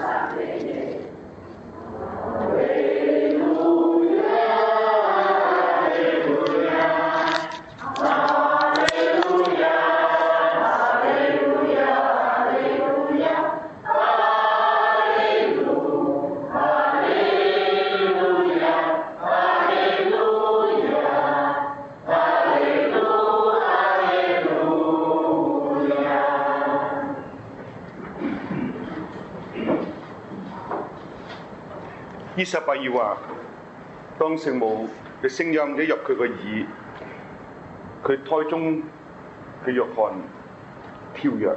伊撒伯爾話：當聖母嘅聲音一入佢個耳，佢胎中嘅約翰跳躍。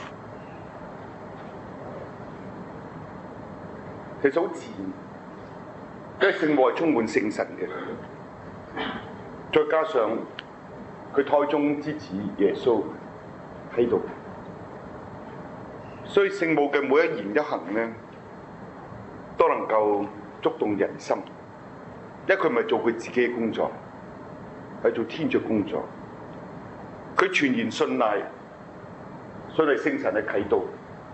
其實好自然，因為聖母係充滿聖神嘅，再加上佢胎中之子耶穌喺度，所以聖母嘅每一言一行呢，都能夠觸動人心，因為佢唔係做佢自己嘅工作，係做天主工作。佢全然信賴聖神嘅啟導。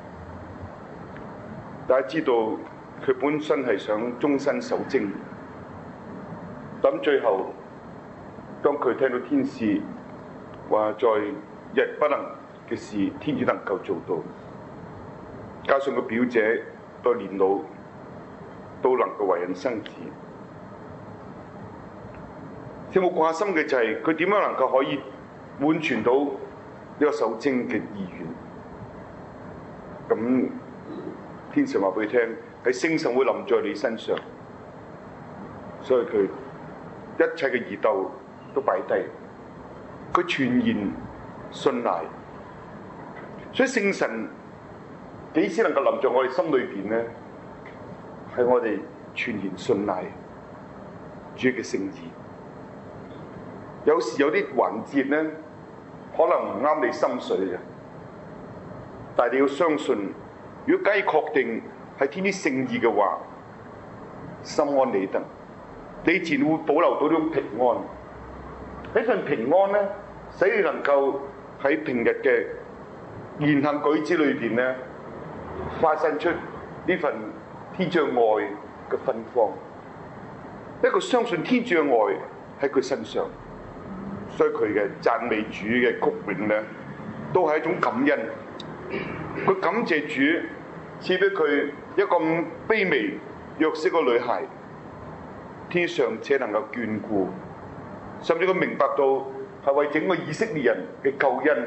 大家知道佢本身係想終身守貞，咁最後當佢聽到天使話在日不能嘅事，天主能夠做到，加上個表姐到年老都能夠為人生子。聖母掛心嘅就係佢點樣能夠可以滿全到呢個守貞嘅意願。咁天使話俾佢聽，喺聖神會臨在你身上，所以佢一切嘅疑竇都擺低，佢全然信賴。所以聖神幾時能夠臨在我哋心裏邊呢？係我哋全然信賴主嘅聖意。有時有啲環節呢，可能唔啱你心水嘅，但係你要相信，如果假如確定係天主聖意嘅話，心安理得，你自然會保留到呢種平安。呢份平安呢，使你能夠喺平日嘅言行舉止裏邊呢，發生出呢份天主愛嘅芬芳。一個相信天主嘅愛喺佢身上，所以佢嘅讚美主嘅曲詠呢，都係一種感恩。佢感謝主賜俾佢一個咁卑微弱小嘅女孩，天上且能夠眷顧，甚至佢明白到係為整個以色列人嘅救恩，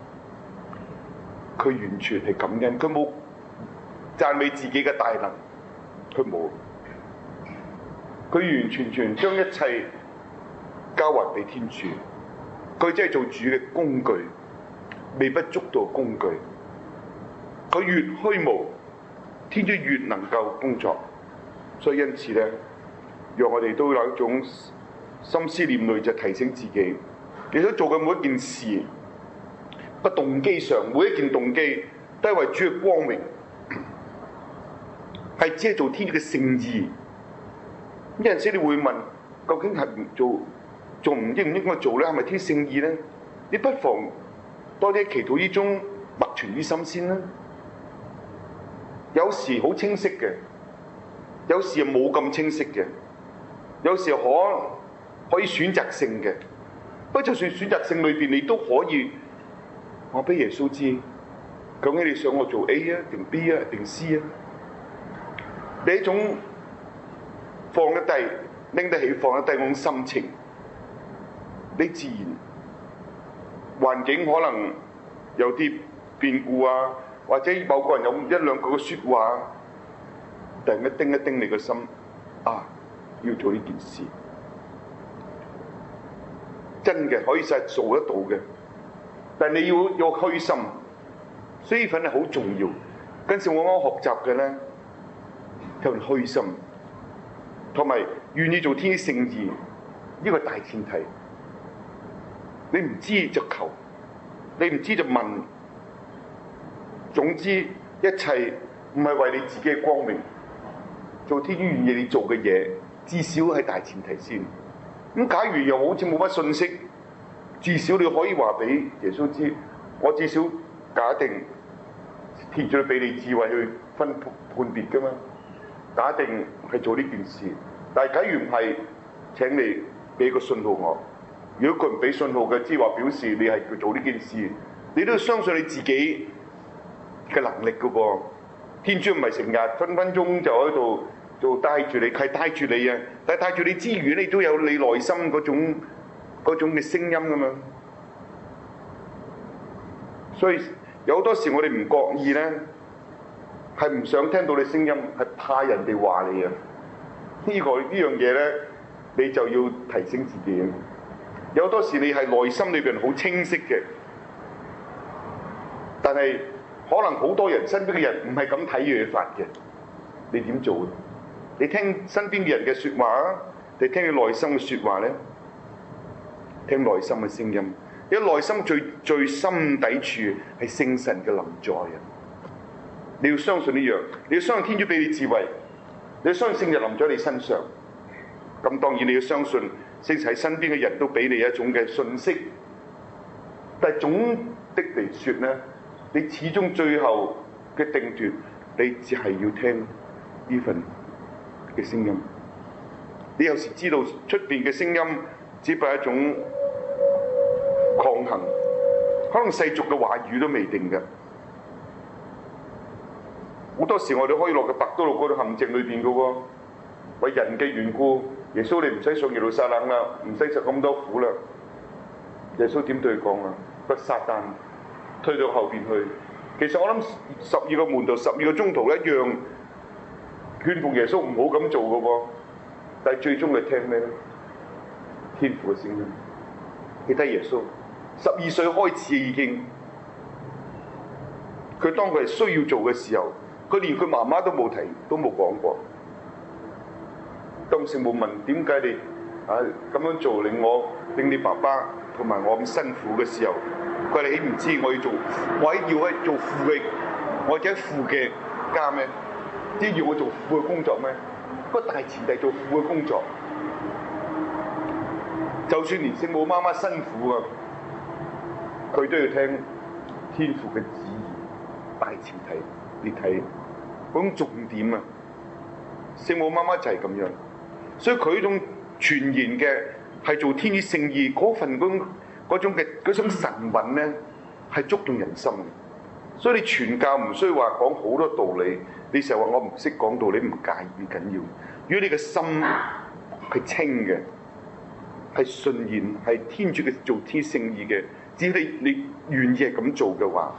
佢完全係感恩，佢冇讚美自己嘅大能，佢冇，佢完完全全將一切交還俾天主，佢真係做主嘅工具，微不足道工具。佢越虛無，天主越能夠工作。所以因此咧，讓我哋都有一種心思念慮，就提醒自己，你所做嘅每一件事，個動機上每一件動機都係為主嘅光榮，係只係做天主嘅聖意。有陣時你會問，究竟係做唔應唔應該做咧？係咪天主聖意咧？你不妨多啲祈禱之中默存於心先啦。有時好清晰嘅，有時又冇咁清晰嘅，有時可以選擇性嘅。不過就算選擇性裏邊，你都可以話俾耶穌知，究竟你想我做 A 啊，定 B 啊，定 C 啊？你一種放得低、拎得起、放得低嗰種心情，你自然環境可能有啲變故啊，或者某個人有一兩句嘅説話，突然間叮一叮你個心，啊，要做呢件事，真嘅可以實做得到嘅，但係你要虛心，所以呢份係好重要。跟住我啱學習嘅咧，就係虛心，同埋願意做天主聖意，呢個大前提。你唔知就求，你唔知就問。總之一切唔係為你自己嘅光榮，做天主願意你做嘅嘢，至少係大前提先。咁假如又好似冇乜信息，至少你可以話俾耶穌知，我至少假定天主俾你智慧去分判別㗎嘛，假定係做呢件事，但係假如唔係，請你俾個信號我。如果佢唔俾信號嘅，即係話表示你係佢做呢件事，你都要相信你自己嘅能力㗎噃。天主唔係成日分分鐘就喺度做帶住你，係帶住你啊！但係帶住你之餘，你都有你內心嗰種嘅聲音㗎嘛。所以有好多時我哋唔覺意咧，係唔想聽到你聲音，係怕人哋話你啊。呢樣嘢咧，你就要提醒自己。有好多時你係內心裏邊好清晰嘅，但係可能好多人身邊嘅人唔係咁睇嘢法嘅，你點做咧？你聽身邊嘅人嘅説話啊，定聽佢內心嘅説話咧？聽內心嘅聲音，因為內心最心底處係聖神嘅臨在啊！你要相信呢樣，你要相信天主俾你智慧，你要相信聖日臨在你身上。咁當然你要相信聖神喺身邊嘅人都俾你一種嘅信息，但係總的嚟説咧，你始終最後嘅定奪，你只係要聽呢份嘅聲音。你有時知道出邊嘅聲音只不過係一種抗衡，可能世俗嘅話語都未定嘅。好多時我哋可以落個伯多祿嗰度陷阱裏邊嘅喎，為人嘅緣故，耶穌你唔使上耶路撒冷啦，唔使受咁多苦啦。耶穌點對佢講啊？不撒旦推到後邊去。其實我諗12個門徒、12個宗徒一樣勸服耶穌唔好咁做嘅喎，但係最終係聽咩咧？天父嘅聲音。記得耶穌12歲開始已經，佢當佢係需要做嘅時候，佢連佢媽媽都冇提，都冇講過。當聖母問點解你咁樣做令你爸爸同埋我咁辛苦嘅時候，佢話你唔知我要去做父嘅，我喺父嘅家咩？即係要我做父嘅工作咩？個大前提做父嘅工作，就算連聖母媽媽辛苦啊，佢都要聽天父嘅旨意。大前提你睇嗰種重點啊，聖母媽媽就係咁樣，所以佢呢種傳言嘅係做天主聖意嗰份嗰種神韻咧，係觸動人心嘅。所以你傳教唔需要話講好多道理，你成日話我唔識講道理，唔介意緊要。如果你嘅心係清嘅，係信然係天主嘅做天聖意嘅，只要你願意係咁做嘅話，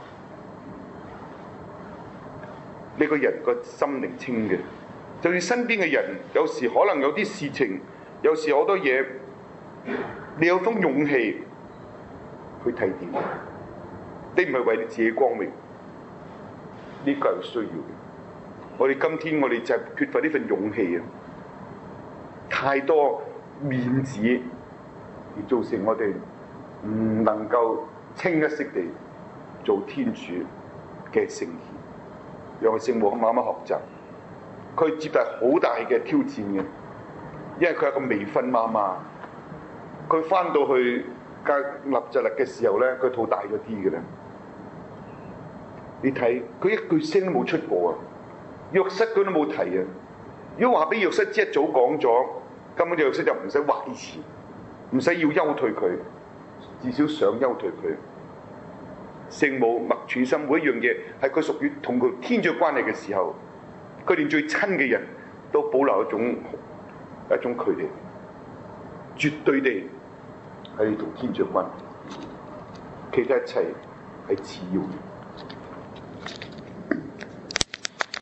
你個人個心靈清嘅，就算身邊嘅人有時可能有啲事情，有時好多嘢，你有種勇氣去提點，你唔係為你自己光榮，呢個係需要嘅。我哋今天我哋就係缺乏呢份勇氣啊！太多面子而造成我哋唔能夠清一色地做天主嘅聖言，讓聖母慢慢學習。佢接受好大嘅挑戰嘅，因為佢係個未婚媽媽，佢翻到去格納匝勒嘅時候咧，佢肚大咗啲嘅啦。你睇佢一句聲都冇出過啊！約瑟佢都冇提啊！如果話俾約瑟知一早講咗，根本約瑟就唔使懷疑，唔使要休退佢，至少想休退佢。聖母默存心每一樣嘢係佢屬於同佢天主關係嘅時候，佢連最親嘅人都保留一種距離，絕對地係同天主關係，其他一切係次要嘅。